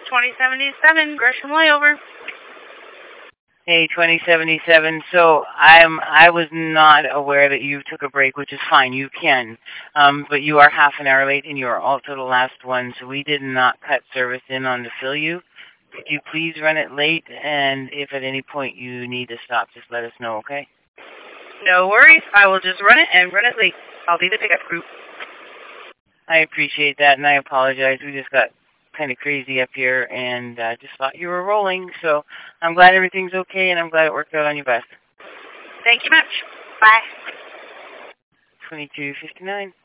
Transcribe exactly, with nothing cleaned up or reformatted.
twenty seventy-seven, Gresham Layover. Hey, twenty seventy-seven. So I'm I was not aware that you took a break, which is fine. You can, um, but you are half an hour late, and you are also the last one. So we did not cut service in on to fill you. Could you please run it late? And if at any point you need to stop, just let us know, okay? No worries. I will just run it and run it late. I'll be the pickup group. I appreciate that, and I apologize. We just got kind of crazy up here, and uh, just thought you were rolling. So I'm glad everything's okay, and I'm glad it worked out on your best. Thank you much. Bye. twenty-two fifty-nine.